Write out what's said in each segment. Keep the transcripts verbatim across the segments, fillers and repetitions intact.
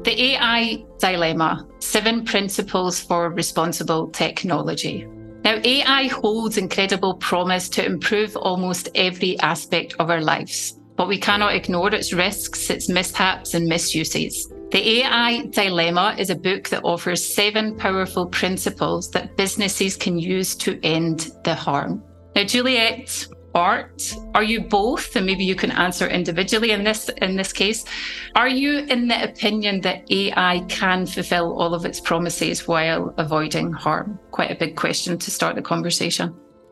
The A I Dilemma, Seven Principles for Responsible Technology. Now, A I holds incredible promise to improve almost every aspect of our lives, but we cannot ignore its risks, its mishaps and misuses. The A I Dilemma is a book that offers seven powerful principles that businesses can use to end the harm. Now, Juliet, Art, are you both, and maybe you can answer individually in this in this case, are you in the opinion that A I can fulfill all of its promises while avoiding harm? Quite a big question to start the conversation.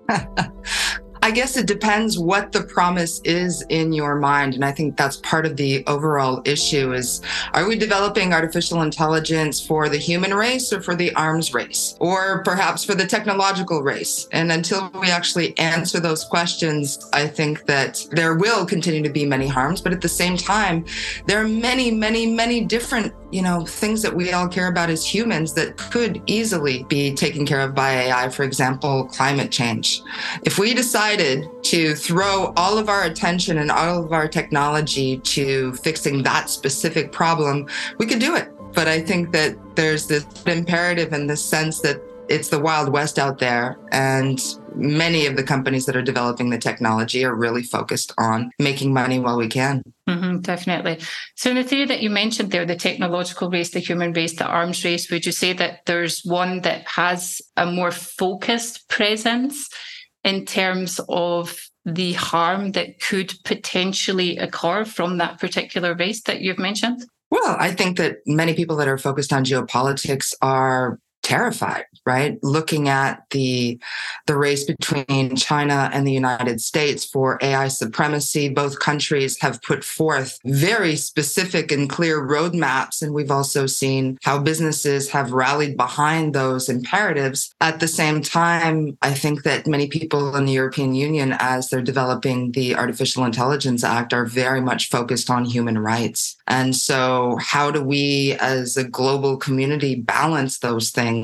I guess it depends what the promise is in your mind. And I think that's part of the overall issue is, are we developing artificial intelligence for the human race or for the arms race? Or perhaps for the technological race? And until we actually answer those questions, I think that there will continue to be many harms. But at the same time, there are many, many, many different you know, things that we all care about as humans that could easily be taken care of by A I, for example, climate change. If we decided to throw all of our attention and all of our technology to fixing that specific problem, we could do it. But I think that there's this imperative in the sense that it's the Wild West out there, and many of the companies that are developing the technology are really focused on making money while we can. Mm-hmm, definitely. So in the theory that you mentioned there, the technological race, the human race, the arms race, would you say that there's one that has a more focused presence in terms of the harm that could potentially occur from that particular race that you've mentioned? Well, I think that many people that are focused on geopolitics are terrified, right? Looking at the the race between China and the United States for A I supremacy, both countries have put forth very specific and clear roadmaps. And we've also seen how businesses have rallied behind those imperatives. At the same time, I think that many people in the European Union, as they're developing the Artificial Intelligence Act, are very much focused on human rights. And so how do we as a global community balance those things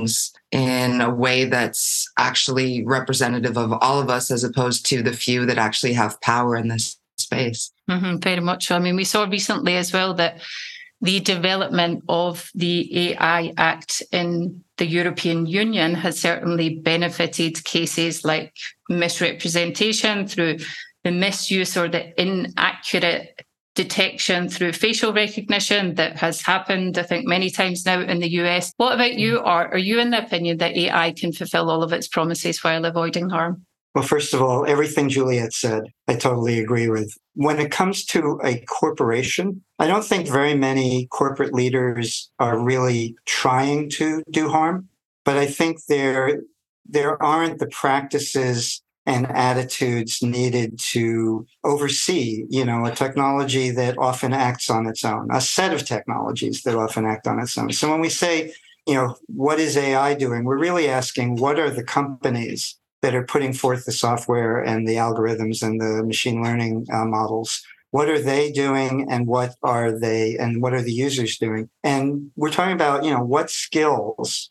in a way that's actually representative of all of us as opposed to the few that actually have power in this space? Mm-hmm, very much so. I mean, we saw recently as well that the development of the A I Act in the European Union has certainly benefited cases like misrepresentation through the misuse or the inaccurate detection through facial recognition that has happened, I think, many times now in the U S. What about you, Art? Are you in the opinion that A I can fulfill all of its promises while avoiding harm? Well, first of all, everything Juliet said, I totally agree with. When it comes to a corporation, I don't think very many corporate leaders are really trying to do harm, but I think there, there aren't the practices and attitudes needed to oversee, you know, a technology that often acts on its own, a set of technologies that often act on its own. So when we say, you know, what is A I doing? We're really asking, what are the companies that are putting forth the software and the algorithms and the machine learning uh, models? What are they doing, and what are they, and what are the users doing? And we're talking about, you know, what skills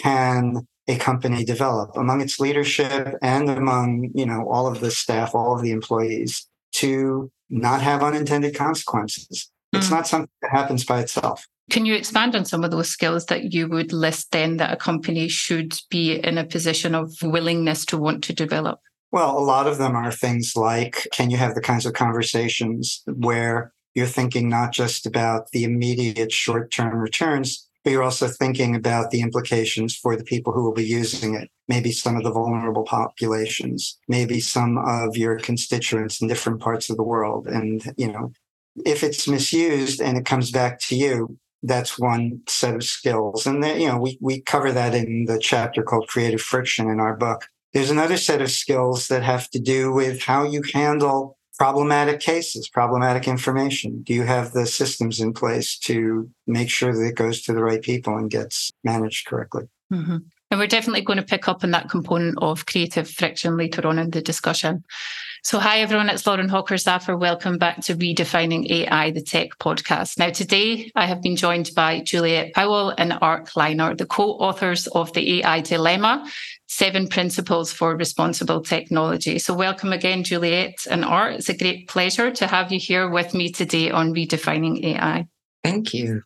can a company develop among its leadership and among, you know, all of the staff, all of the employees, to not have unintended consequences. Mm. It's not something that happens by itself. Can you expand on some of those skills that you would list then that a company should be in a position of willingness to want to develop? Well, a lot of them are things like, can you have the kinds of conversations where you're thinking not just about the immediate short-term returns, but you're also thinking about the implications for the people who will be using it, maybe some of the vulnerable populations, maybe some of your constituents in different parts of the world. And, you know, if it's misused and it comes back to you, that's one set of skills. And then, you know, we, we cover that in the chapter called Creative Friction in our book. There's another set of skills that have to do with how you handle problematic cases, problematic information. Do you have the systems in place to make sure that it goes to the right people and gets managed correctly? Mm-hmm. And we're definitely going to pick up on that component of creative friction later on in the discussion. So hi, everyone. It's Lauren Hawker-Zaffer. Welcome back to Redefining A I, the Tech Podcast. Now, today I have been joined by Juliet Powell and Art Kleiner, the co-authors of The A I Dilemma, Seven Principles for Responsible Technology. So welcome again, Juliet and Art. It's a great pleasure to have you here with me today on Redefining A I. Thank you.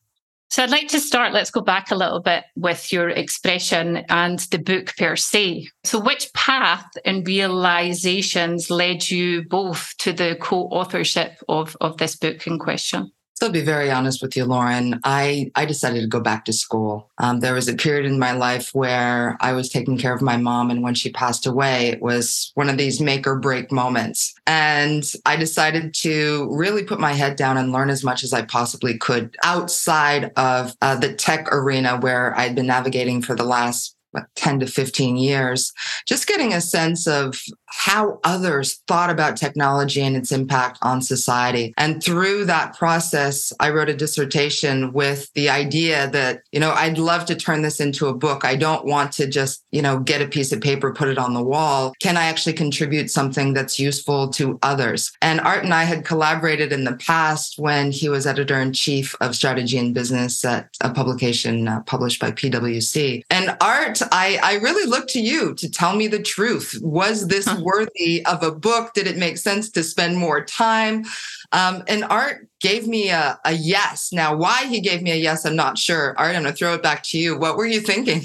So I'd like to start, let's go back a little bit with your expression and the book per se. So which path and realizations led you both to the co-authorship of, of this book in question? So I'll be very honest with you, Lauren. I, I decided to go back to school. Um, there was a period in my life where I was taking care of my mom. And when she passed away, it was one of these make or break moments. And I decided to really put my head down and learn as much as I possibly could outside of uh, the tech arena where I'd been navigating for the last ten to fifteen years, just getting a sense of how others thought about technology and its impact on society. And through that process, I wrote a dissertation with the idea that, you know, I'd love to turn this into a book. I don't want to just, you know, get a piece of paper, put it on the wall. Can I actually contribute something that's useful to others? And Art and I had collaborated in the past when he was editor-in-chief of Strategy and Business at a publication uh, published by P W C. And Art, I, I really look to you to tell me the truth. Was this worthy of a book? Did it make sense to spend more time? Um, and Art gave me a, a yes. Now, why he gave me a yes, I'm not sure. Art, I'm going to throw it back to you. What were you thinking?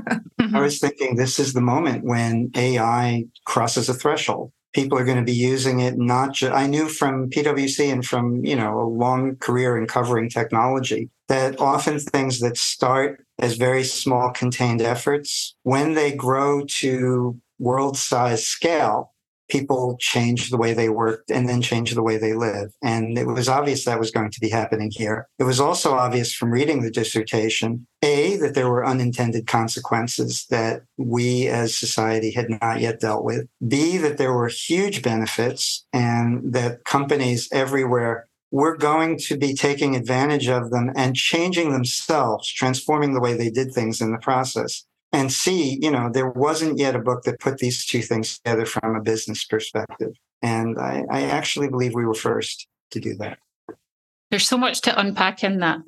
I was thinking this is the moment when A I crosses a threshold. People are going to be using it not just, I knew from P W C and from, you know, a long career in covering technology that often things that start as very small contained efforts, when they grow to world-size scale, people change the way they work and then change the way they live. And it was obvious that was going to be happening here. It was also obvious from reading the dissertation, A, that there were unintended consequences that we as society had not yet dealt with. B, that there were huge benefits and that companies everywhere were going to be taking advantage of them and changing themselves, transforming the way they did things in the process. And C, you know, there wasn't yet a book that put these two things together from a business perspective. And I, I actually believe we were first to do that. There's so much to unpack in that.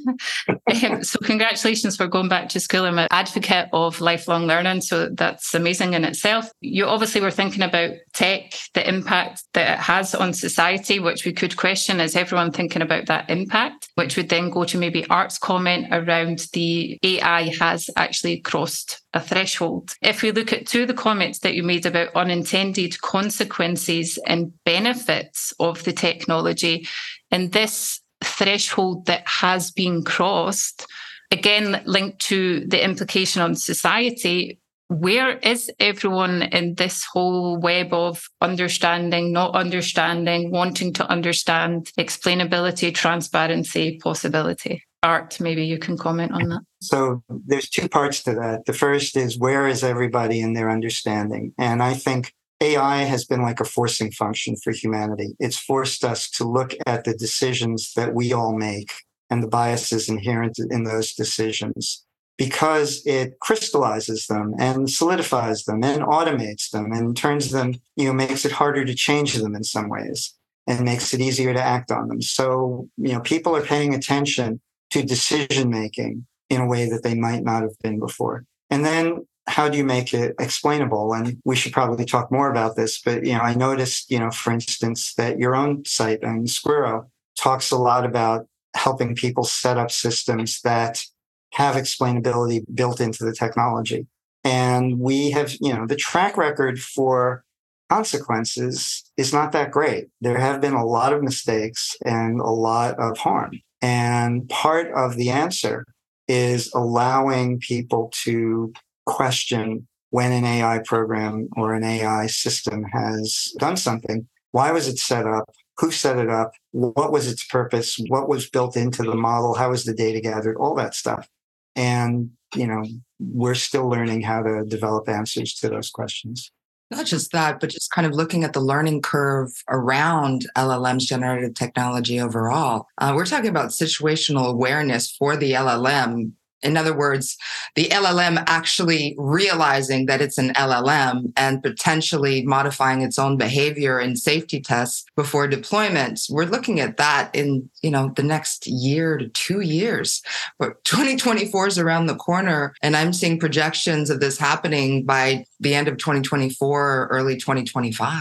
um, so congratulations for going back to school. I'm an advocate of lifelong learning, so that's amazing in itself. You obviously were thinking about tech, the impact that it has on society, which we could question, is everyone thinking about that impact, which would then go to maybe Art's comment around the A I has actually crossed a threshold. If we look at two of the comments that you made about unintended consequences and benefits of the technology, and this threshold that has been crossed, again, linked to the implication on society, where is everyone in this whole web of understanding, not understanding, wanting to understand, explainability, transparency, possibility? Art, maybe you can comment on that. So there's two parts to that. The first is, where is everybody in their understanding? And I think A I has been like a forcing function for humanity. It's forced us to look at the decisions that we all make and the biases inherent in those decisions, because it crystallizes them and solidifies them and automates them and turns them, you know, makes it harder to change them in some ways and makes it easier to act on them. So, you know, people are paying attention to decision making in a way that they might not have been before. And then how do you make it explainable? And we should probably talk more about this, but, you know, I noticed, you know, for instance, that your own site and Squirrel talks a lot about helping people set up systems that have explainability built into the technology. And we have, you know, the track record for consequences is not that great. There have been a lot of mistakes and a lot of harm. And part of the answer is allowing people to question when an A I program or an A I system has done something. Why was it set up? Who set it up? What was its purpose? What was built into the model? How was the data gathered? All that stuff. And, you know, we're still learning how to develop answers to those questions. Not just that, but just kind of looking at the learning curve around L L Ms, generative technology overall. Uh, we're talking about situational awareness for the L L M. In other words, the L L M actually realizing that it's an L L M and potentially modifying its own behavior and safety tests before deployment. We're looking at that in, you know, the next year to two years. But twenty twenty-four is around the corner, and I'm seeing projections of this happening by the end of twenty twenty-four or early twenty twenty-five.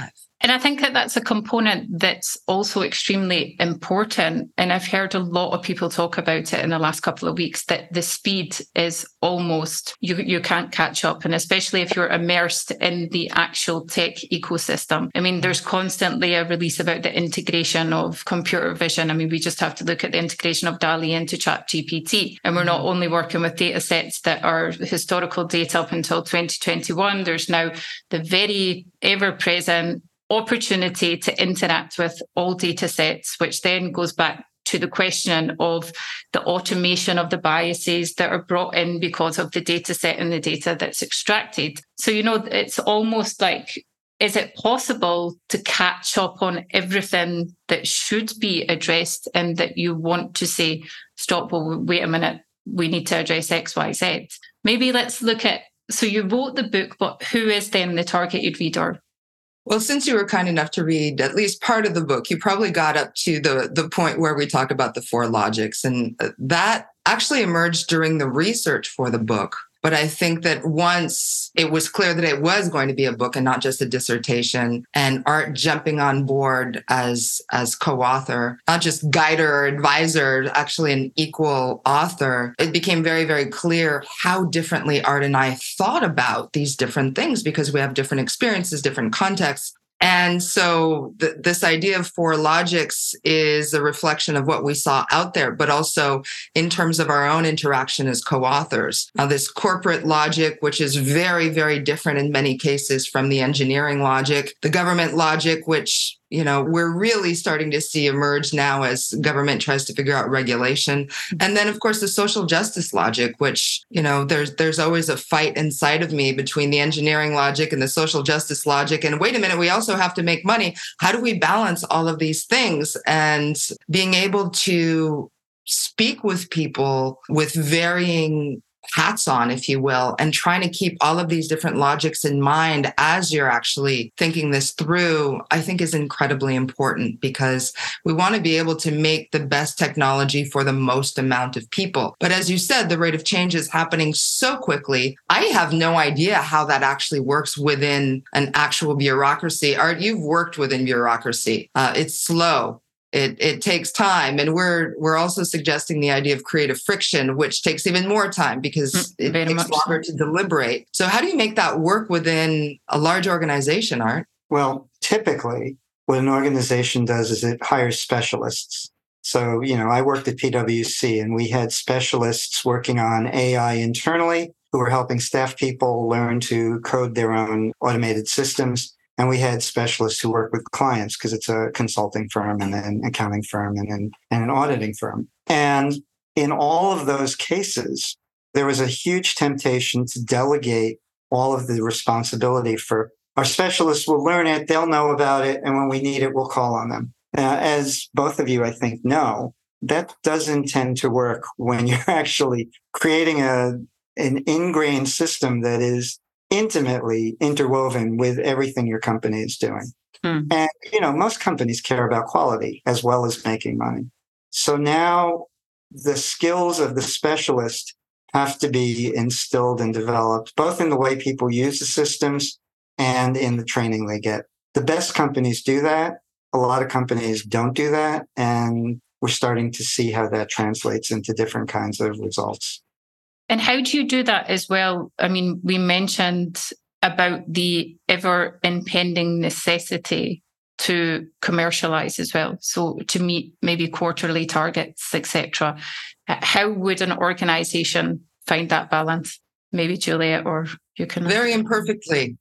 And I think that that's a component that's also extremely important. And I've heard a lot of people talk about it in the last couple of weeks, that the speed is almost, you, you can't catch up. And especially if you're immersed in the actual tech ecosystem. I mean, there's constantly a release about the integration of computer vision. I mean, we just have to look at the integration of DALL-E into ChatGPT. And we're not only working with data sets that are historical data up until twenty twenty-one, there's now the very ever-present opportunity to interact with all data sets, which then goes back to the question of the automation of the biases that are brought in because of the data set and the data that's extracted. So, you know, it's almost like, is it possible to catch up on everything that should be addressed and that you want to say, stop, well, wait a minute, we need to address X, Y, Z? Maybe let's look at, so you wrote the book, but who is then the targeted reader? Well, since you were kind enough to read at least part of the book, you probably got up to the, the point where we talk about the four logics. And that actually emerged during the research for the book. But I think that once it was clear that it was going to be a book and not just a dissertation, and Art jumping on board as, as co-author, not just guider or advisor, actually an equal author, it became very, very clear how differently Art and I thought about these different things because we have different experiences, different contexts. And so th- this idea of four logics is a reflection of what we saw out there, but also in terms of our own interaction as co-authors. Now, this corporate logic, which is very, very different in many cases from the engineering logic, the government logic, which you know, we're really starting to see emerge now as government tries to figure out regulation. And then, of course, the social justice logic, which, you know, there's there's always a fight inside of me between the engineering logic and the social justice logic. And wait a minute, we also have to make money. How do we balance all of these things? And being able to speak with people with varying hats on, if you will, and trying to keep all of these different logics in mind as you're actually thinking this through, I think is incredibly important because we want to be able to make the best technology for the most amount of people. But as you said, the rate of change is happening so quickly. I have no idea how that actually works within an actual bureaucracy. Art, you've worked within bureaucracy. Uh, it's slow. It, it takes time. And we're we're also suggesting the idea of creative friction, which takes even more time because it Very takes much longer so. to deliberate. So how do you make that work within a large organization, Art? Well, typically, what an organization does is it hires specialists. So, you know, I worked at P W C and we had specialists working on A I internally who were helping staff people learn to code their own automated systems. And we had specialists who work with clients because it's a consulting firm and an accounting firm and an, and an auditing firm. And in all of those cases, there was a huge temptation to delegate all of the responsibility for our specialists will learn it, they'll know about it, and when we need it, we'll call on them. Uh, as both of you, I think, know, that doesn't tend to work when you're actually creating a an ingrained system that is intimately interwoven with everything your company is doing. Hmm. And, you know, most companies care about quality as well as making money. So now the skills of the specialist have to be instilled and developed, both in the way people use the systems and in the training they get. The best companies do that. A lot of companies don't do that. And we're starting to see how that translates into different kinds of results. And how do you do that as well? I mean, we mentioned about the ever impending necessity to commercialize as well. So to meet maybe quarterly targets, et cetera. How would an organization find that balance? Maybe Juliet, or you can. Very imperfectly.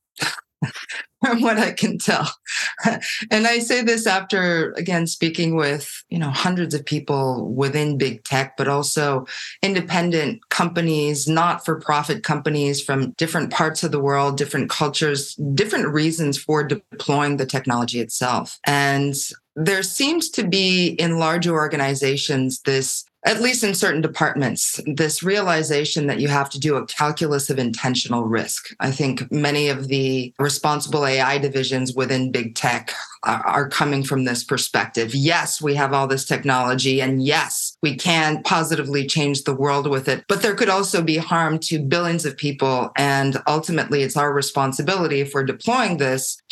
From what I can tell. And I say this after, again, speaking with, you know, hundreds of people within big tech, but also independent companies, not-for-profit companies from different parts of the world, different cultures, different reasons for deploying the technology itself. And there seems to be in larger organizations this, at least in certain departments, this realization that you have to do a calculus of intentional risk. I think many of the responsible A I divisions within big tech are, are coming from this perspective. Yes, we have all this technology, and yes, we can positively change the world with it, but there could also be harm to billions of people. And ultimately, it's our responsibility if we're deploying this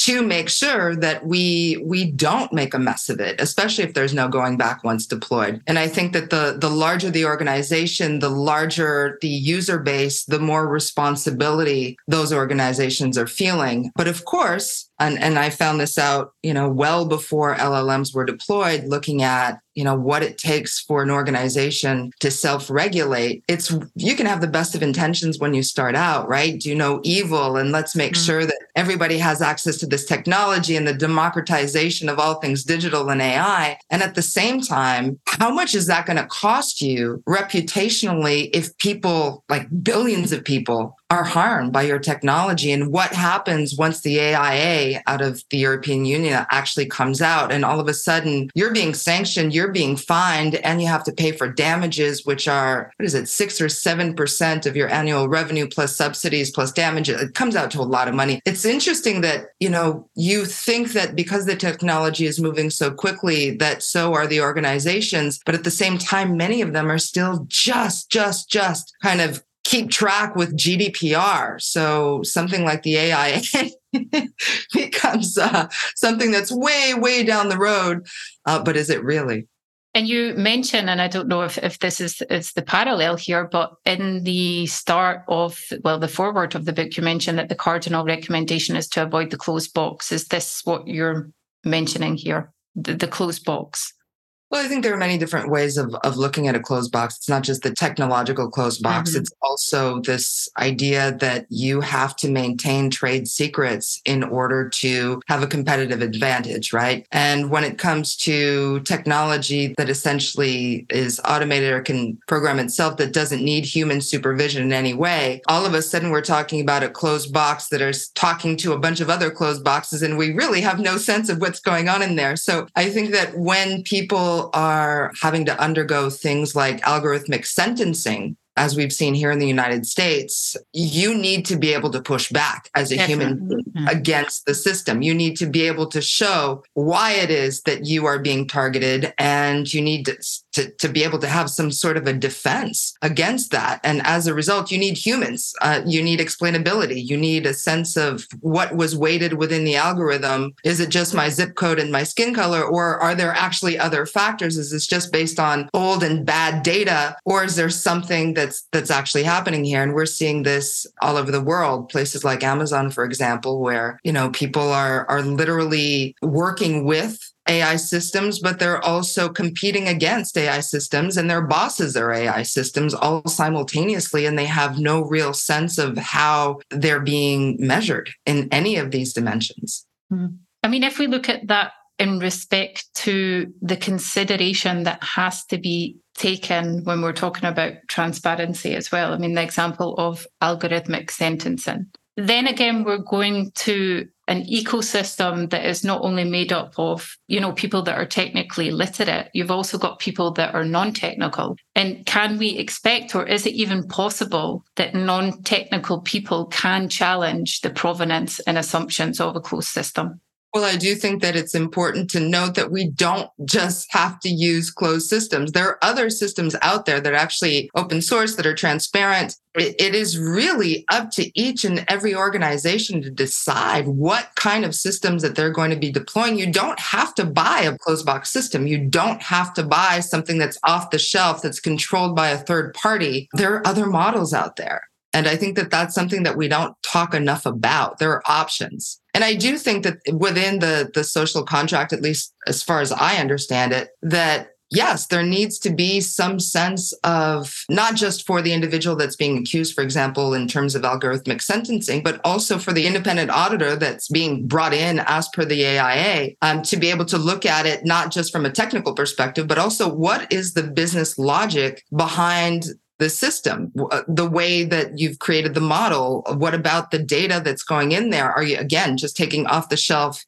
to make sure that we we don't make a mess of it, especially if there's no going back once deployed. And I think that the the larger the organization, the larger the user base, the more responsibility those organizations are feeling. But of course, and, and I found this out, you know, well before L L Ms were deployed, looking at, you know, what it takes for an organization to self-regulate. It's, you can have the best of intentions when you start out, right? Do no evil, and let's make mm-hmm. sure that everybody has access to this technology and the democratization of all things digital and A I. And at the same time, how much is that going to cost you reputationally if people, like billions of people, are harmed by your technology? And what happens once the A I A out of the European Union actually comes out, and all of a sudden you're being sanctioned, you're being fined, and you have to pay for damages, which are, what is it, six or seven percent of your annual revenue plus subsidies plus damages. It comes out to a lot of money. It's interesting that, you know, you think that because the technology is moving so quickly, that so are the organizations, but at the same time, many of them are still just, just, just kind of keep track with G D P R. So something like the A I A becomes uh, something that's way, way down the road. Uh, but is it really? And you mentioned, and I don't know if, if this is, is the parallel here, but in the start of, well, the foreword of the book, you mentioned that the cardinal recommendation is to avoid the closed box. Is this what you're mentioning here, the, the closed box? Well, I think there are many different ways of, of looking at a closed box. It's not just the technological closed box. Mm-hmm. It's also this idea that you have to maintain trade secrets in order to have a competitive advantage, right? And when it comes to technology that essentially is automated or can program itself, that doesn't need human supervision in any way, all of a sudden we're talking about a closed box that is talking to a bunch of other closed boxes, and we really have no sense of what's going on in there. So I think that when people are having to undergo things like algorithmic sentencing, as we've seen here in the United States, you need to be able to push back as a Definitely. human being against the system. You need to be able to show why it is that you are being targeted, and you need to, to, to be able to have some sort of a defense against that. And as a result, you need humans. Uh, you need explainability. You need a sense of what was weighted within the algorithm. Is it just my zip code and my skin color, or are there actually other factors? Is this just based on old and bad data, or is there something that That's, that's actually happening here? And we're seeing this all over the world, places like Amazon, for example, where, you know, people are, are literally working with A I systems, but they're also competing against A I systems, and their bosses are A I systems all simultaneously. And they have no real sense of how they're being measured in any of these dimensions. I mean, if we look at that in respect to the consideration that has to be taken when we're talking about transparency as well. I mean, the example of algorithmic sentencing. Then again, we're going to an ecosystem that is not only made up of, you know, people that are technically literate, you've also got people that are non-technical. And can we expect, or is it even possible, that non-technical people can challenge the provenance and assumptions of a closed system? Well, I do think that it's important to note that we don't just have to use closed systems. There are other systems out there that are actually open source, that are transparent. It, it is really up to each and every organization to decide what kind of systems that they're going to be deploying. You don't have to buy a closed box system. You don't have to buy something that's off the shelf, that's controlled by a third party. There are other models out there. And I think that that's something that we don't talk enough about. There are options. And I do think that within the, the social contract, at least as far as I understand it, that yes, there needs to be some sense of not just for the individual that's being accused, for example, in terms of algorithmic sentencing, but also for the independent auditor that's being brought in as per the A I A, um, to be able to look at it, not just from a technical perspective, but also what is the business logic behind the system, the way that you've created the model. What about the data that's going in there? Are you, again, just taking off the shelf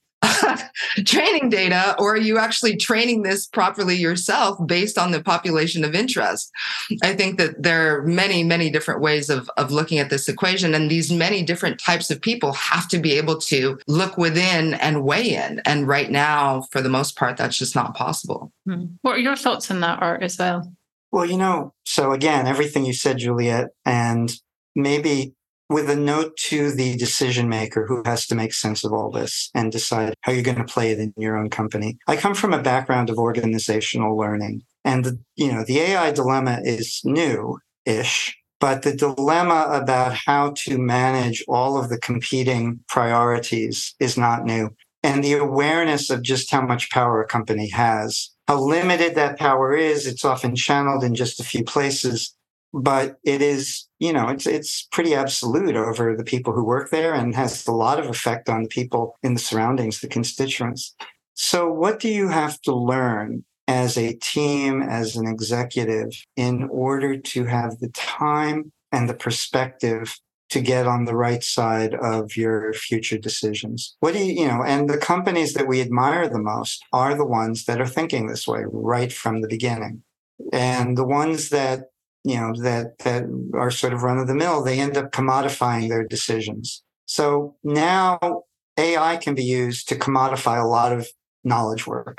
training data, or are you actually training this properly yourself based on the population of interest? I think that there are many, many different ways of, of looking at this equation, and these many different types of people have to be able to look within and weigh in. And right now, for the most part, that's just not possible. What are your thoughts on that, Art, as well? Well, you know, so again, everything you said, Juliet, and maybe with a note to the decision maker who has to make sense of all this and decide how you're going to play it in your own company. I come from a background of organizational learning, and the, you know, the A I dilemma is new-ish, but the dilemma about how to manage all of the competing priorities is not new. And the awareness of just how much power a company has, how limited that power is, it's often channeled in just a few places. But it is, you know, it's it's pretty absolute over the people who work there and has a lot of effect on the people in the surroundings, the constituents. So what do you have to learn as a team, as an executive, in order to have the time and the perspective to get on the right side of your future decisions? What do you, you know, and the companies that we admire the most are the ones that are thinking this way right from the beginning. And the ones that you know, that, that are sort of run of the mill, they end up commodifying their decisions. So now A I can be used to commodify a lot of knowledge work.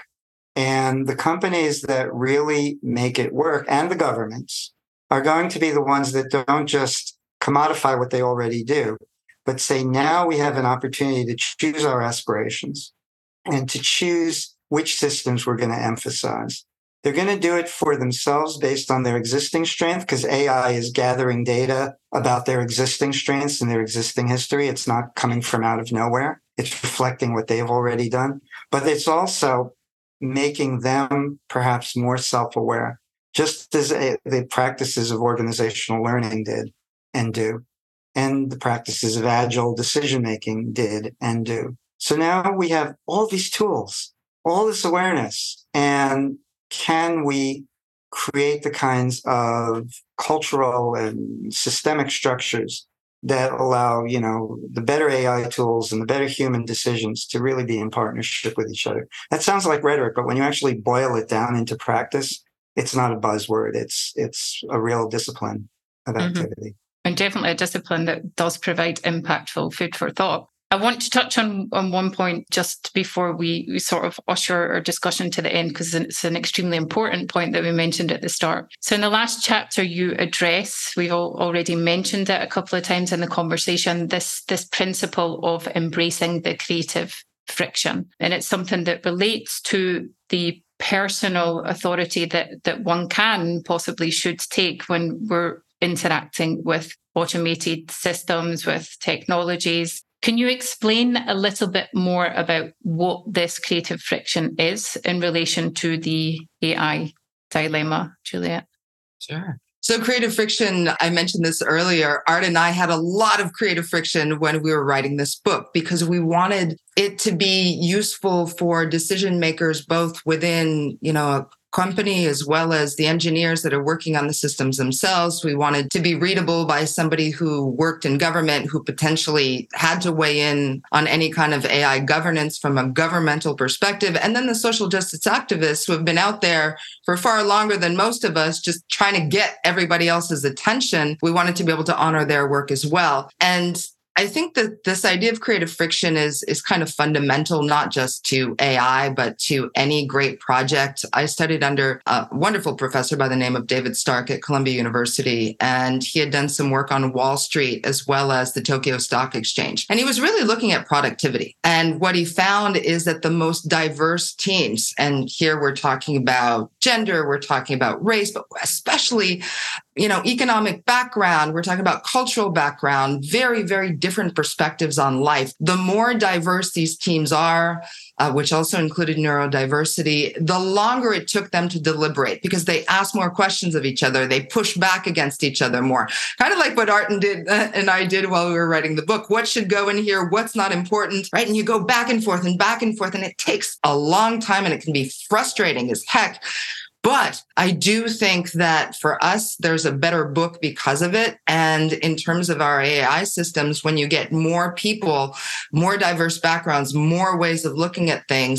And the companies that really make it work, and the governments, are going to be the ones that don't just commodify what they already do, but say, now we have an opportunity to choose our aspirations and to choose which systems we're going to emphasize. They're going to do it for themselves based on their existing strength, because A I is gathering data about their existing strengths and their existing history. It's not coming from out of nowhere. It's reflecting what they've already done. But it's also making them perhaps more self-aware, just as a, the practices of organizational learning did and do, and the practices of agile decision-making did and do. So now we have all these tools, all this awareness, and can we create the kinds of cultural and systemic structures that allow, you know, the better A I tools and the better human decisions to really be in partnership with each other? That sounds like rhetoric, but when you actually boil it down into practice, it's not a buzzword. It's it's a real discipline of activity. Mm-hmm. And definitely a discipline that does provide impactful food for thought. I want to touch on, on one point just before we, we sort of usher our discussion to the end, because it's an extremely important point that we mentioned at the start. So in the last chapter, you address, we've all already mentioned it a couple of times in the conversation, this, this principle of embracing the creative friction. And it's something that relates to the personal authority that, that one can possibly should take when we're interacting with automated systems, with technologies. Can you explain a little bit more about what this creative friction is in relation to the A I dilemma, Juliet? Sure. So creative friction, I mentioned this earlier. Art and I had a lot of creative friction when we were writing this book, because we wanted it to be useful for decision makers, both within, you know, a company as well as the engineers that are working on the systems themselves. We wanted to be readable by somebody who worked in government, who potentially had to weigh in on any kind of A I governance from a governmental perspective. And then the social justice activists who have been out there for far longer than most of us, just trying to get everybody else's attention. We wanted to be able to honor their work as well. And I think that this idea of creative friction is, is kind of fundamental, not just to A I, but to any great project. I studied under a wonderful professor by the name of David Stark at Columbia University, and he had done some work on Wall Street as well as the Tokyo Stock Exchange. And he was really looking at productivity. And what he found is that the most diverse teams, and here we're talking about gender, we're talking about race, but especially, you know, economic background, we're talking about cultural background, very, very different perspectives on life. The more diverse these teams are, uh, which also included neurodiversity, the longer it took them to deliberate, because they asked more questions of each other. They pushed back against each other more. Kind of like what Art and, did, uh, and I did while we were writing the book. What should go in here? What's not important, right? And you go back and forth and back and forth, and it takes a long time, and it can be frustrating as heck. But I do think that for us, there's a better book because of it. And in terms of our A I systems, when you get more people, more diverse backgrounds, more ways of looking at things,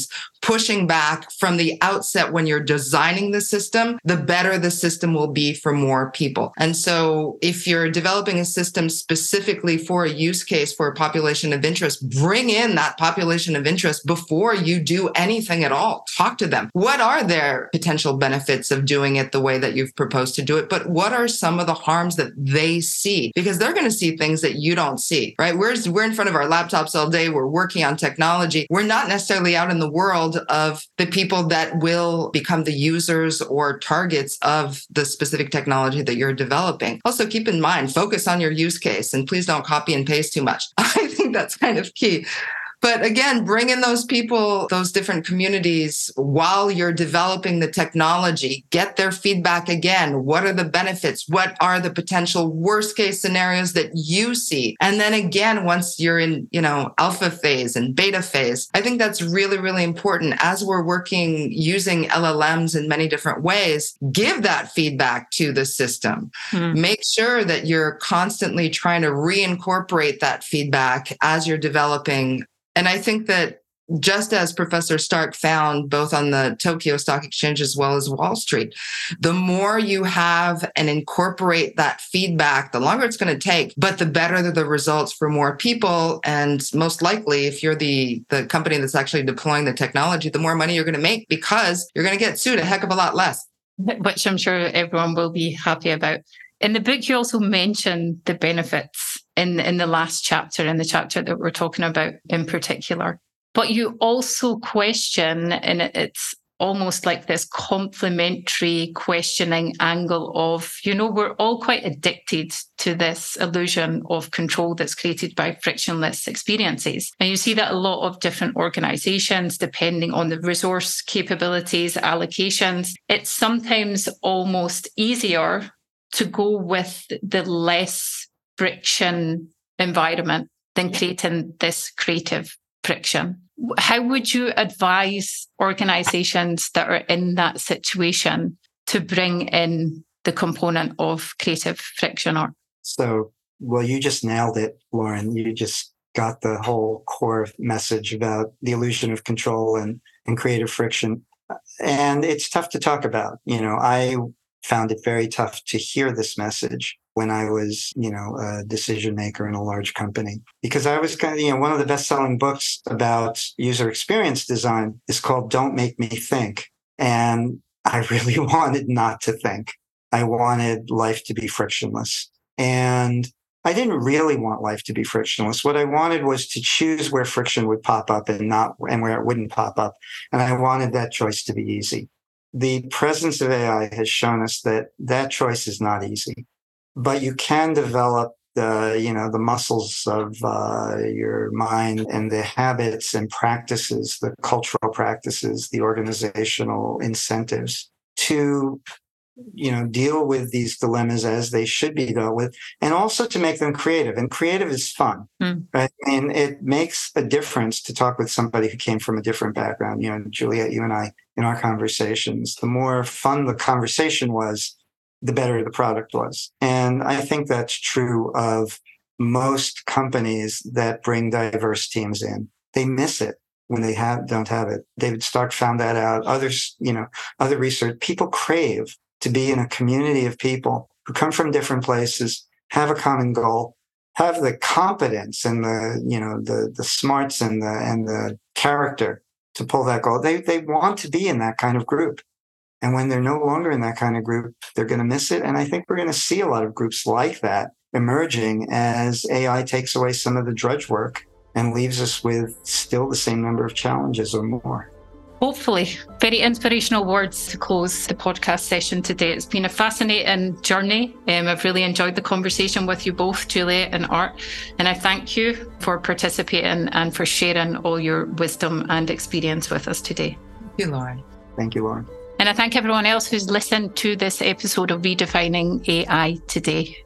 pushing back from the outset when you're designing the system, the better the system will be for more people. And so if you're developing a system specifically for a use case for a population of interest, bring in that population of interest before you do anything at all. Talk to them. What are their potential benefits of doing it the way that you've proposed to do it? But what are some of the harms that they see? Because they're going to see things that you don't see, right? We're, we're in front of our laptops all day. We're working on technology. We're not necessarily out in the world of the people that will become the users or targets of the specific technology that you're developing. Also, keep in mind, focus on your use case and please don't copy and paste too much. I think that's kind of key. But again, bring in those people, those different communities while you're developing the technology. Get their feedback again. What are the benefits? What are the potential worst case scenarios that you see? And then again, once you're in, you know, alpha phase and beta phase, I think that's really, really important. As we're working using L L Ms in many different ways, give that feedback to the system. Hmm. Make sure that you're constantly trying to reincorporate that feedback as you're developing. And I think that just as Professor Stark found both on the Tokyo Stock Exchange as well as Wall Street, the more you have and incorporate that feedback, the longer it's going to take, but the better the results for more people. And most likely, if you're the, the company that's actually deploying the technology, the more money you're going to make because you're going to get sued a heck of a lot less. Which I'm sure everyone will be happy about. In the book, you also mention the benefits in, in the last chapter, in the chapter that we're talking about in particular. But you also question, and it's almost like this complementary questioning angle of, you know, we're all quite addicted to this illusion of control that's created by frictionless experiences. And you see that a lot of different organizations, depending on the resource capabilities, allocations, it's sometimes almost easier to go with the less friction environment than creating this creative friction. How would you advise organizations that are in that situation to bring in the component of creative friction? Or So, well, you just nailed it, Lauren. You just got the whole core message about the illusion of control and, and creative friction. And it's tough to talk about. You know, I found it very tough to hear this message when I was, you know, a decision maker in a large company, because I was kind of, you know, one of the best-selling books about user experience design is called Don't Make Me Think. And I really wanted not to think. I wanted life to be frictionless. And I didn't really want life to be frictionless. What I wanted was to choose where friction would pop up and not, and where it wouldn't pop up. And I wanted that choice to be easy. The presence of A I has shown us that that choice is not easy, but you can develop the, you know, the muscles of uh, your mind and the habits and practices, the cultural practices, the organizational incentives to, you know, deal with these dilemmas as they should be dealt with, and also to make them creative. And creative is fun, mm. right? And it makes a difference to talk with somebody who came from a different background. You know, Juliet, you and I, in our conversations, the more fun the conversation was, the better the product was. And I think that's true of most companies that bring diverse teams in. They miss it when they have don't have it. David Stark found that out. Others, you know, other research, people crave to be in a community of people who come from different places, have a common goal, have the competence and the, you know, the the smarts and the and the character to pull that goal. They they want to be in that kind of group. And when they're no longer in that kind of group, they're going to miss it. And I think we're going to see a lot of groups like that emerging as A I takes away some of the drudge work and leaves us with still the same number of challenges or more. Hopefully. Very inspirational words to close the podcast session today. It's been a fascinating journey. Um, I've really enjoyed the conversation with you both, Juliet and Art. And I thank you for participating and for sharing all your wisdom and experience with us today. Thank you, Lauren. Thank you, Lauren. And I thank everyone else who's listened to this episode of Redefining A I Today.